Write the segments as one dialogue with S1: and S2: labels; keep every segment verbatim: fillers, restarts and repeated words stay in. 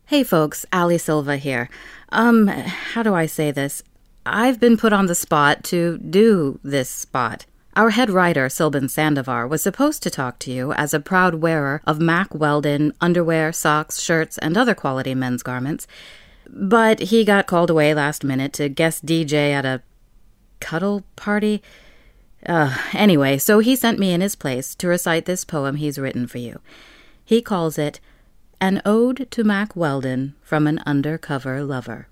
S1: Hey folks, Ali Silva here. Um, how do I say this? I've been put on the spot to do this spot. Our head writer, Silban Sandovar, was supposed to talk to you as a proud wearer of Mack Weldon underwear, socks, shirts, and other quality men's garments, but he got called away last minute to guest D J at a cuddle party. Uh, anyway, so he sent me in his place to recite this poem he's written for you. He calls it An Ode to Mack Weldon from an Undercover Lover.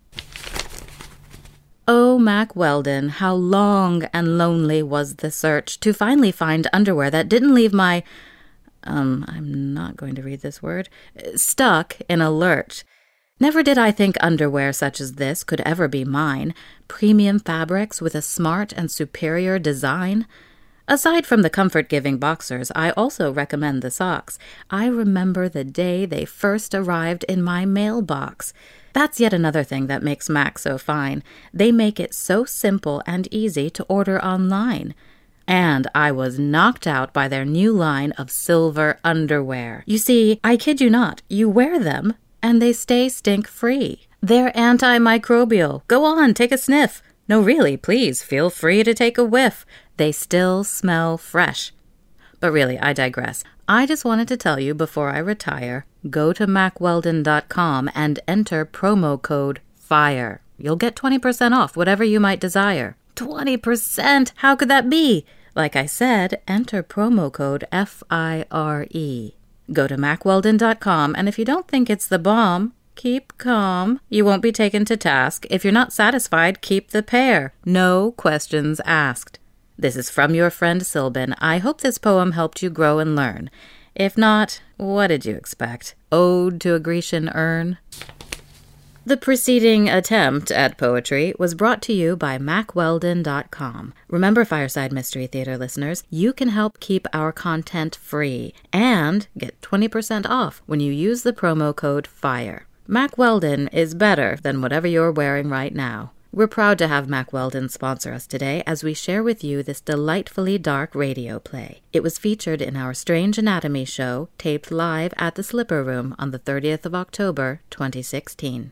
S1: Oh, Mack Weldon, how long and lonely was the search to finally find underwear that didn't leave my, um, I'm not going to read this word, stuck in a lurch. Never did I think underwear such as this could ever be mine, premium fabrics with a smart and superior design. Aside from the comfort-giving boxers, I also recommend the socks. I remember the day they first arrived in my mailbox. That's yet another thing that makes Mack so fine. They make it so simple and easy to order online. And I was knocked out by their new line of silver underwear. You see, I kid you not, you wear them, and they stay stink-free. They're antimicrobial. Go on, take a sniff. No, really, please, feel free to take a whiff. They still smell fresh. But really, I digress. I just wanted to tell you before I retire, go to mack weldon dot com and enter promo code FIRE. You'll get twenty percent off whatever you might desire. twenty percent? How could that be? Like I said, enter promo code F I R E. Go to mack weldon dot com, and if you don't think it's the bomb, keep calm. You won't be taken to task. If you're not satisfied, keep the pair. No questions asked. This is from your friend Silban. I hope this poem helped you grow and learn. If not, what did you expect? Ode to a Grecian urn? The preceding attempt at poetry was brought to you by mack weldon dot com. Remember, Fireside Mystery Theater listeners, you can help keep our content free and get twenty percent off when you use the promo code FIRE. Mack Weldon is better than whatever you're wearing right now. We're proud to have Mack Weldon sponsor us today as we share with you this delightfully dark radio play. It was featured in our Strange Anatomy show, taped live at the Slipper Room on the thirtieth of October, twenty sixteen.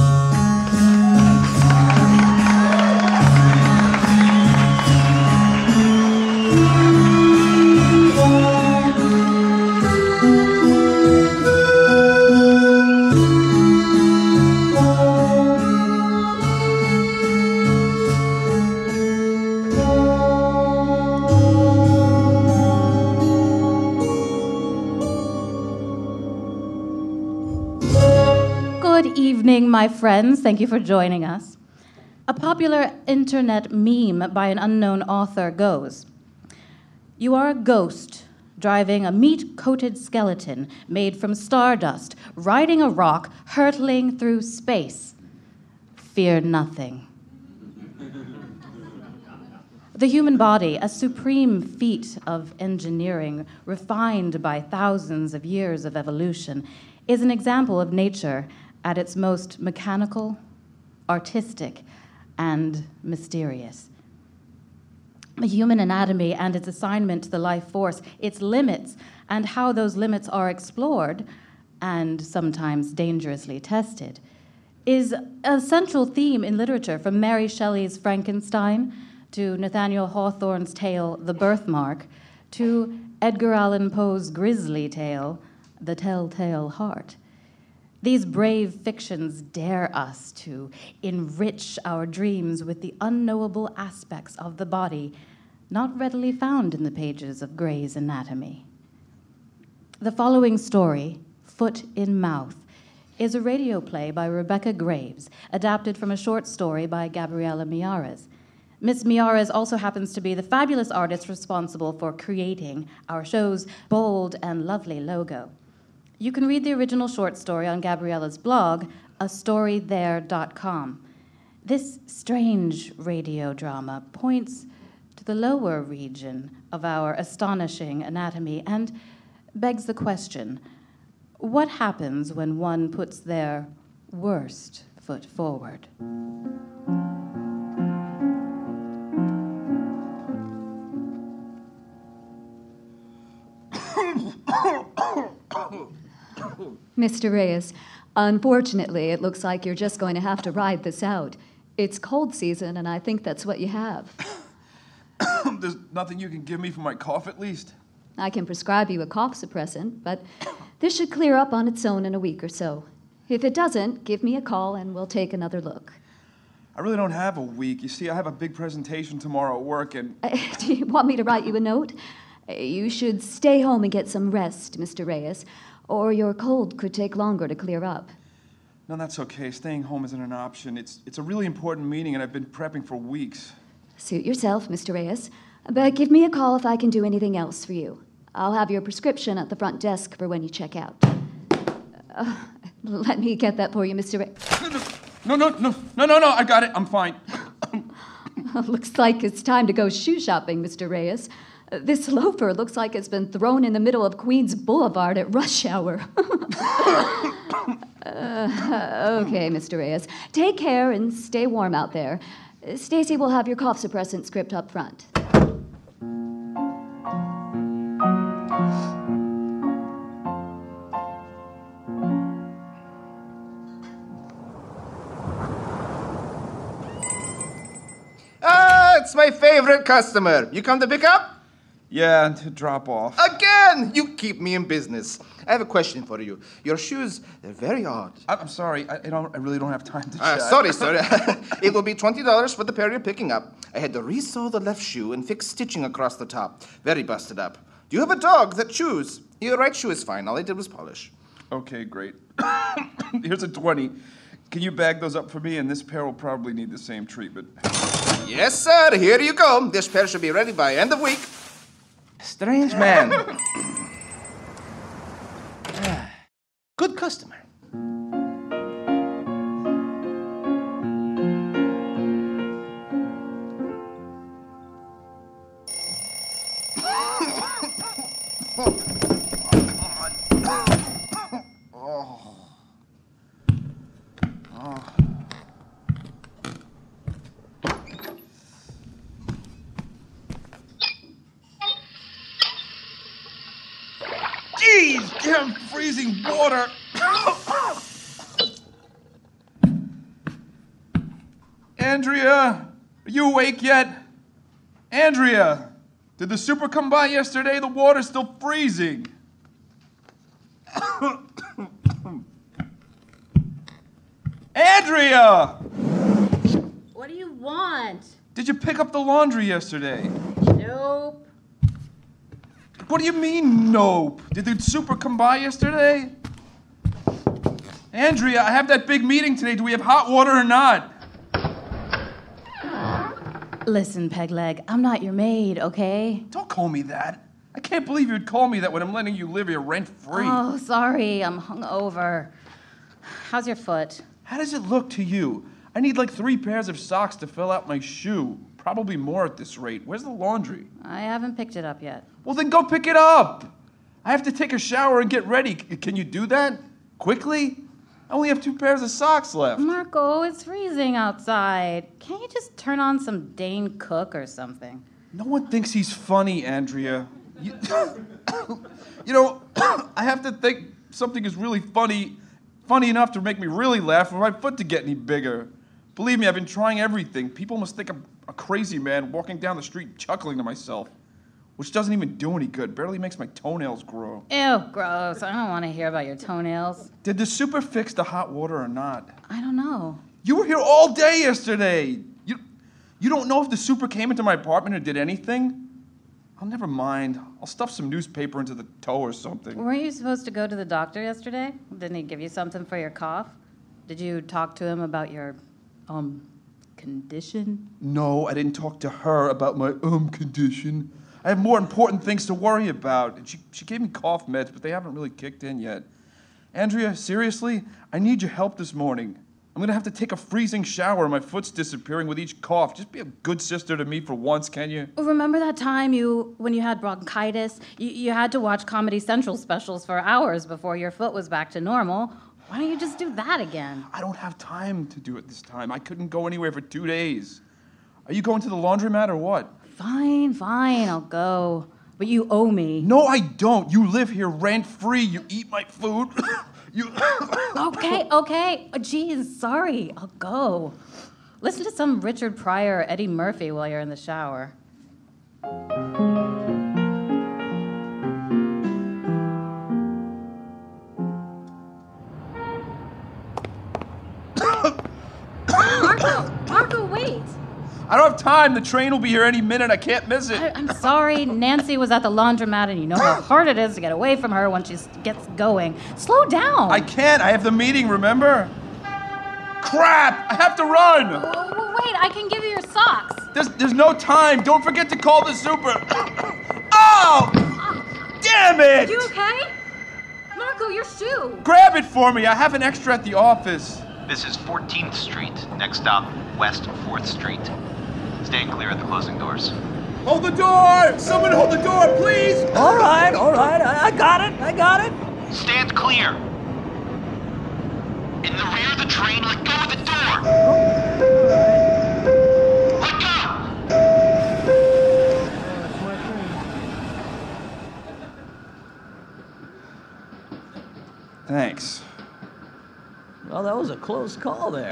S2: Good evening, my friends. Thank you for joining us. A popular internet meme by an unknown author goes, "You are a ghost driving a meat-coated skeleton made from stardust, riding a rock, hurtling through space. Fear nothing." The human body, a supreme feat of engineering refined by thousands of years of evolution, is an example of nature at its most mechanical, artistic, and mysterious. The human anatomy and its assignment to the life force, its limits, and how those limits are explored, and sometimes dangerously tested, is a central theme in literature, from Mary Shelley's Frankenstein to Nathaniel Hawthorne's tale, The Birthmark, to Edgar Allan Poe's grisly tale, The Telltale Heart. These brave fictions dare us to enrich our dreams with the unknowable aspects of the body not readily found in the pages of Gray's Anatomy. The following story, Foot in Mouth, is a radio play by Rebecca Graves, adapted from a short story by Gabriela Miyares. Miss Miyares also happens to be the fabulous artist responsible for creating our show's bold and lovely logo. You can read the original short story on Gabriela's blog, a story there dot com. This strange radio drama points to the lower region of our astonishing anatomy and begs the question, what happens when one puts their worst foot forward?
S3: Mister Reyes, Unfortunately, it looks like you're just going to have to ride this out. It's cold season, and I think that's what you have.
S4: There's nothing you can give me for my cough, at least?
S3: I can prescribe you a cough suppressant, but this should clear up on its own in a week or so. If it doesn't, give me a call and we'll take another look.
S4: I really don't have a week. You see, I have a big presentation tomorrow at work, and...
S3: Uh, do you want me to write you a note? Uh, you should stay home and get some rest, Mister Reyes, or your cold could take longer to clear up.
S4: No, that's okay. Staying home isn't an option. It's it's a really important meeting, and I've been prepping for weeks.
S3: Suit yourself, Mister Reyes. But give me a call if I can do anything else for you. I'll have your prescription at the front desk for when you check out. Uh, let me get that for you, Mister Reyes.
S4: No, no, no, no, no, no, I got it. I'm fine.
S3: Looks like it's time to go shoe shopping, Mister Reyes. Uh, this loafer looks like it's been thrown in the middle of Queens Boulevard at rush hour. uh, okay, Mister Reyes. Take care and stay warm out there. Uh, Stacy will have your cough suppressant script up front.
S5: It's my favorite customer. You come to pick up?
S4: Yeah, and to drop off.
S5: Again! You keep me in business. I have a question for you. Your shoes, they're very odd.
S4: I'm sorry. I, I don't. I really don't have time to
S5: Uh,
S4: chat.
S5: sorry, sir. It will be twenty dollars for the pair you're picking up. I had to re-sew the left shoe and fix stitching across the top. Very busted up. Do you have a dog that chews? Your right shoe is fine. All I did was polish.
S4: Okay, great. Here's a twenty. Can you bag those up for me? And this pair will probably need the same treatment.
S5: Yes, sir. Here you go. This pair should be ready by end of week.
S4: Strange man.
S5: Good customer.
S4: Jeez, damn freezing water. Andrea, are you awake yet? Andrea, did the super come by yesterday? The water's still freezing. Andrea!
S1: What do you want?
S4: Did you pick up the laundry yesterday?
S1: Nope.
S4: What do you mean, nope? Did the super come by yesterday? Andrea, I have that big meeting today. Do we have hot water or not?
S2: Listen, Pegleg, I'm not your maid, okay?
S4: Don't call me that. I can't believe you'd call me that when I'm letting you live here rent-free.
S2: Oh, sorry, I'm hungover. How's your foot?
S4: How does it look to you? I need like three pairs of socks to fill out my shoe. Probably more at this rate. Where's the laundry?
S2: I haven't picked it up yet.
S4: Well, then go pick it up. I have to take a shower and get ready. C- Can you do that? Quickly? I only have two pairs of socks left.
S2: Marco, it's freezing outside. Can't you just turn on some Dane Cook or something?
S4: No one thinks he's funny, Andrea. You, you know, I have to think something is really funny, funny enough to make me really laugh for my foot to get any bigger. Believe me, I've been trying everything. People must think I'm a crazy man walking down the street chuckling to myself, which doesn't even do any good. Barely makes my toenails grow.
S2: Ew, gross. I don't want to hear about your toenails.
S4: Did the super fix the hot water or not?
S2: I don't know.
S4: You were here all day yesterday. You, you don't know if the super came into my apartment or did anything? Oh, never mind. I'll stuff some newspaper into the toe or something.
S2: Weren't you supposed to go to the doctor yesterday? Didn't he give you something for your cough? Did you talk to him about your, um, condition?
S4: No, I didn't talk to her about my um condition. I have more important things to worry about. And she, she gave me cough meds, but they haven't really kicked in yet. Andrea, seriously, I need your help this morning. I'm going to have to take a freezing shower. My foot's disappearing with each cough. Just be a good sister to me for once, can you?
S2: Remember that time you, when you had bronchitis, you, you had to watch Comedy Central specials for hours before your foot was back to normal? Why don't you just do that again?
S4: I don't have time to do it this time. I couldn't go anywhere for two days. Are you going to the laundromat or what?
S2: Fine, fine, I'll go. But you owe me.
S4: No, I don't. You live here rent-free. You eat my food. You.
S2: Okay, okay. Oh, geez, sorry. I'll go. Listen to some Richard Pryor or Eddie Murphy while you're in the shower. Marco! Marco, wait!
S4: I don't have time. The train will be here any minute. I can't miss it.
S2: I, I'm sorry. Nancy was at the laundromat, and you know how hard it is to get away from her when she gets going. Slow down.
S4: I can't. I have the meeting, remember? Crap! I have to run!
S2: Oh, wait, I can give you your socks.
S4: There's, there's no time. Don't forget to call the super. Oh! Damn it!
S2: Are you okay? Marco, your shoe.
S4: Grab it for me. I have an extra at the office.
S6: This is fourteenth Street. Next stop, West fourth Street. Stand clear at the closing doors.
S4: Hold the door! Someone hold the door, please!
S7: All right, all right. I, I got it. I got it.
S6: Stand clear! In the rear of the train, let go of the door! Let go!
S4: Thanks.
S7: Well, that was a close call there.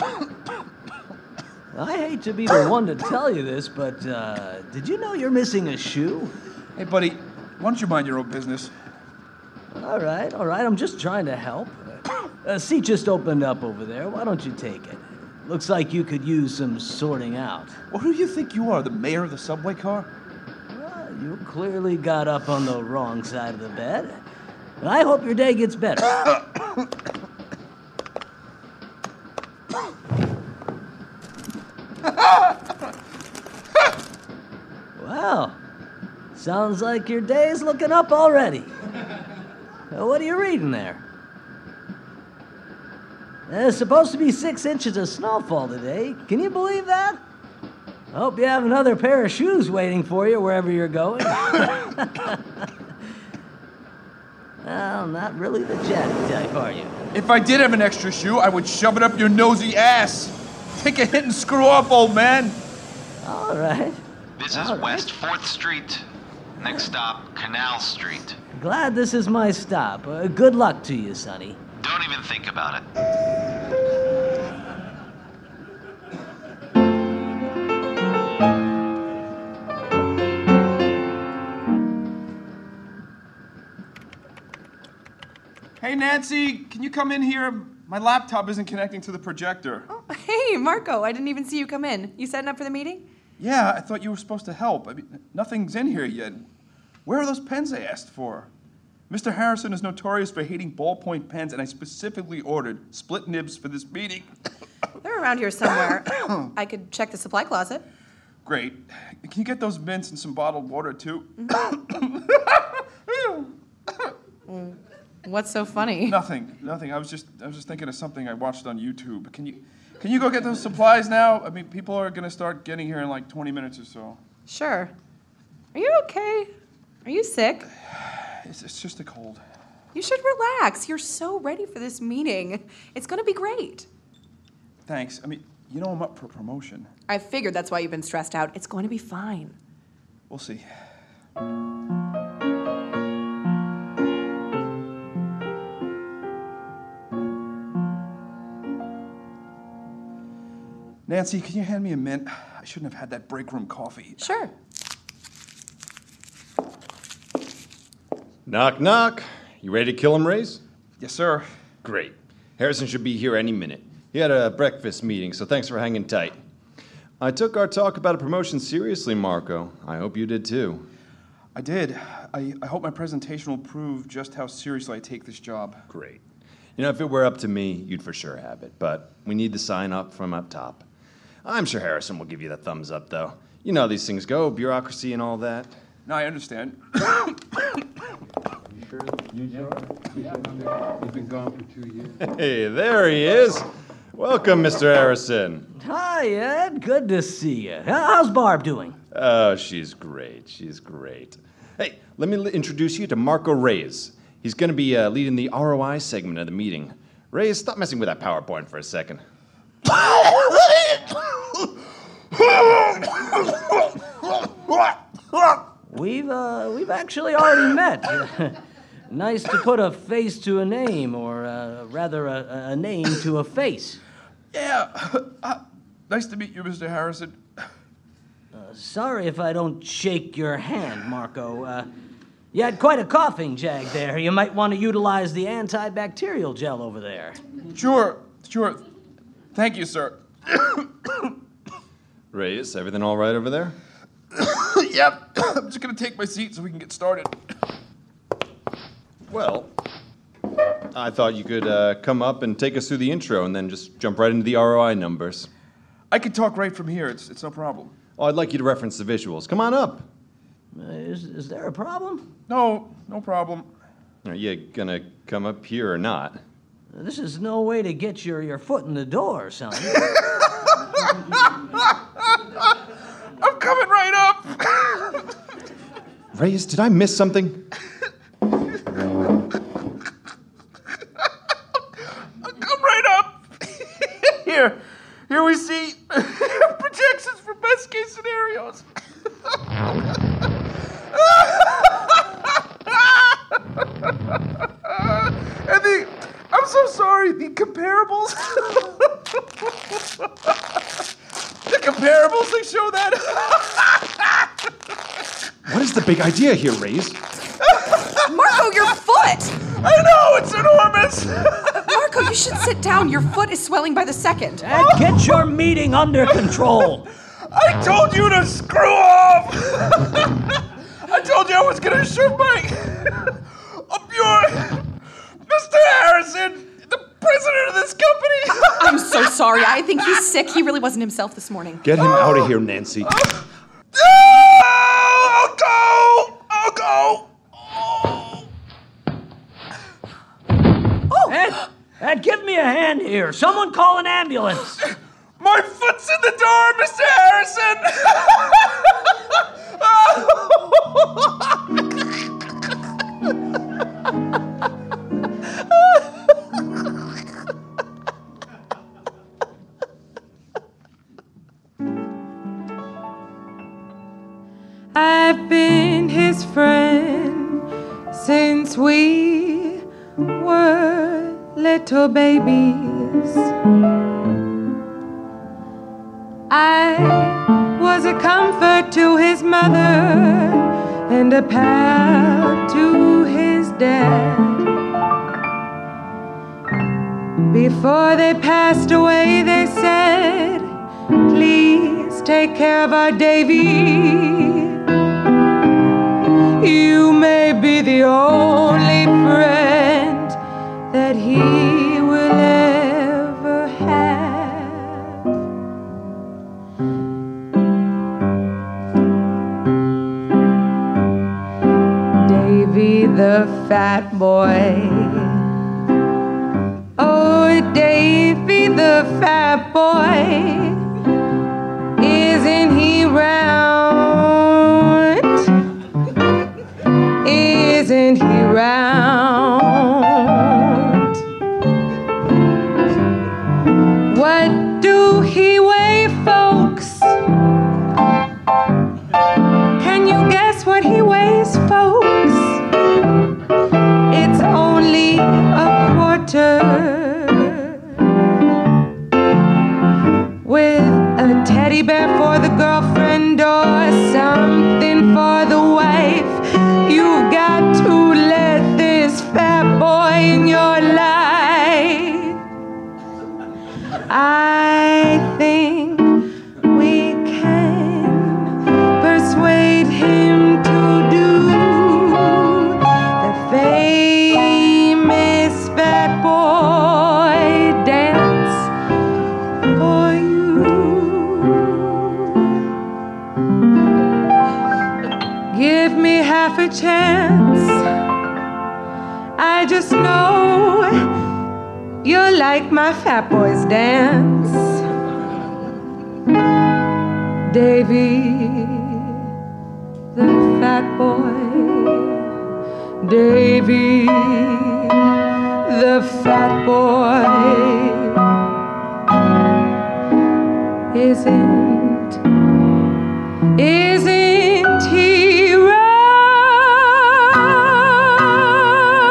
S7: I hate to be the one to tell you this, but uh, did you know you're missing a shoe?
S4: Hey, buddy, why don't you mind your own business?
S7: All right, all right. I'm just trying to help. A seat just opened up over there. Why don't you take it? Looks like you could use some sorting out.
S4: Well, who do you think you are, the mayor of the subway car?
S7: Well, you clearly got up on the wrong side of the bed. I hope your day gets better. Well, sounds like your day's looking up already. Uh, what are you reading there? There's supposed to be six inches of snowfall today. Can you believe that? I hope you have another pair of shoes waiting for you wherever you're going. Well, not really the chatty type, are you?
S4: If I did have an extra shoe, I would shove it up your nosy ass. Take a hit and screw off, old man.
S7: All right.
S6: This is
S7: All right.
S6: West fourth Street. Next stop, Canal Street.
S7: Glad this is my stop. Uh, good luck to you, Sonny.
S6: Don't even think about it.
S4: Hey, Nancy, can you come in here? My laptop isn't connecting to the projector.
S8: Oh, hey, Marco, I didn't even see you come in. You setting up for the meeting?
S4: Yeah, I thought you were supposed to help. I mean, nothing's in here yet. Where are those pens I asked for? Mister Harrison is notorious for hating ballpoint pens, and I specifically ordered split nibs for this meeting.
S8: They're around here somewhere. I could check the supply closet.
S4: Great. Can you get those mints and some bottled water, too?
S8: What's so funny?
S4: Nothing, nothing. I was just, I was just thinking of something I watched on YouTube. Can you, can you go get those supplies now? I mean, people are gonna start getting here in like twenty minutes or so.
S8: Sure. Are you okay? Are you sick?
S4: It's, it's just a cold.
S8: You should relax. You're so ready for this meeting. It's gonna be great.
S4: Thanks. I mean, you know I'm up for promotion.
S8: I figured that's why you've been stressed out. It's going to be fine.
S4: We'll see. Nancy, can you hand me a mint? I shouldn't have had that break room coffee.
S8: Sure.
S9: Knock, knock. You ready to kill him, Rays?
S4: Yes, sir.
S9: Great. Harrison should be here any minute. He had a breakfast meeting, so thanks for hanging tight. I took our talk about a promotion seriously, Marco. I hope you did too.
S4: I did. I, I hope my presentation will prove just how seriously I take this job.
S9: Great. You know, if it were up to me, you'd for sure have it, but we need the sign up from up top. I'm sure Harrison will give you the thumbs up, though. You know how these things go, bureaucracy and all that.
S4: No, I understand.
S9: Hey, there he is. Welcome, Mister Harrison.
S7: Hi, Ed. Good to see you. How's Barb doing?
S9: Oh, she's great. She's great. Hey, let me l- introduce you to Marco Reyes. He's going to be uh, leading the R O I segment of the meeting. Reyes, stop messing with that PowerPoint for a second.
S7: We've uh, we've actually already met. Nice to put a face to a name, or uh, rather a, a name to a face.
S4: Yeah. Uh, nice to meet you, Mister Harrison.
S7: Uh, sorry if I don't shake your hand, Marco. Uh, you had quite a coughing jag there. You might want to utilize the antibacterial gel over there.
S4: Sure, sure. Thank you, sir.
S9: Reyes, everything all right over there?
S4: Yep. I'm just gonna take my seat so we can get started.
S9: Well, I thought you could uh, come up and take us through the intro and then just jump right into the R O I numbers.
S4: I can talk right from here. It's it's no problem.
S9: Oh, I'd like you to reference the visuals. Come on up.
S7: Uh, is, is there a problem?
S4: No, no problem.
S9: Are you gonna come up here or not?
S7: This is no way to get your, your foot in the door, son.
S4: I'm coming right up.
S9: Reyes, did I miss something?
S4: Come right up. Here, here we see projections for best case scenarios. And the, I'm so sorry, the comparables. The comparables, they show that.
S9: What is the big idea here, Reyes?
S8: Marco, your foot!
S4: I know, it's enormous.
S8: Marco, you should sit down. Your foot is swelling by the second.
S7: And get your meeting under control.
S4: I told you to screw off. I told you I was gonna shove my up your Mister Harrison, the president of this company.
S8: I'm so sorry. I think he's sick. He really wasn't himself this morning.
S9: Get him out of here, Nancy.
S4: Oh, I'll go. I'll go.
S7: Oh, Ed, Ed, give me a hand here. Someone call an ambulance.
S4: My foot's in the door, Mister Harrison.
S10: I've been his friend since we were little babies. I was a comfort to his mother and a pal to his dad. Before they passed away, they said, please take care of our Davy. You may be the only friend that he will ever have. Davy the fat boy. Oh, Davy the fat boy. Isn't he round? Isn't he round? What do he weigh, folks? Can you guess what he weighs, folks? It's only a quarter. With a teddy bear for the girlfriend or something for the wife, you've got to let this fat boy in your life. I think we can persuade him to do the famous fat boy dance for you. Give me half a chance. I just know you'll like my fat boys dance. Davy, the fat boy. Davy, the fat boy. Isn't, isn't he round?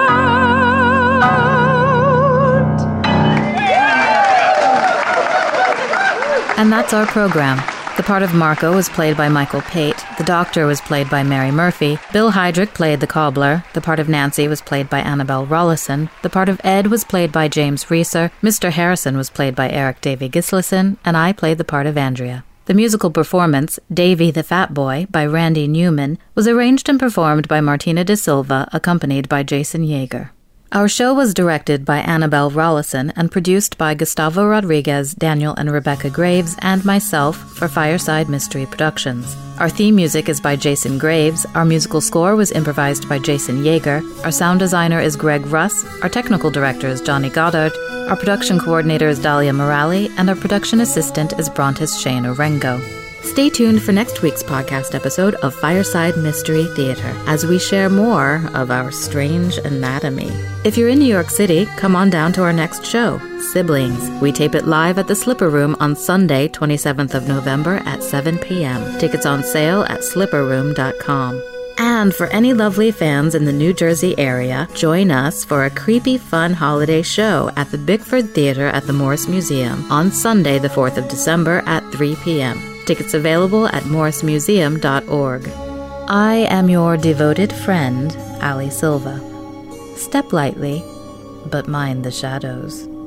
S1: And that's our program. The part of Marco was played by Michael Pate. The Doctor was played by Mary Murphy. Bill Heydrich played the Cobbler. The part of Nancy was played by Annabelle Rollison. The part of Ed was played by James Reeser. Mister Harrison was played by Eric Davy Gislason. And I played the part of Andrea. The musical performance, Davy the Fat Boy, by Randy Newman, was arranged and performed by Martina de Silva, accompanied by Jason Yeager. Our show was directed by Annabelle Rollison and produced by Gustavo Rodriguez, Daniel and Rebecca Graves, and myself for Fireside Mystery Productions. Our theme music is by Jason Graves. Our musical score was improvised by Jason Yeager. Our sound designer is Greg Russ. Our technical director is Johnny Goddard. Our production coordinator is Dahlia Morali. And our production assistant is Brontis Shane Orengo. Stay tuned for next week's podcast episode of Fireside Mystery Theater as we share more of our strange anatomy. If you're in New York City, come on down to our next show, Siblings. We tape it live at the Slipper Room on Sunday, twenty-seventh of November at seven p.m. Tickets on sale at slipper room dot com. And for any lovely fans in the New Jersey area, join us for a creepy, fun holiday show at the Bickford Theater at the Morris Museum on Sunday, the fourth of December at three p.m. Tickets available at morris museum dot org. I am your devoted friend, Ali Silva. Step lightly, but mind the shadows.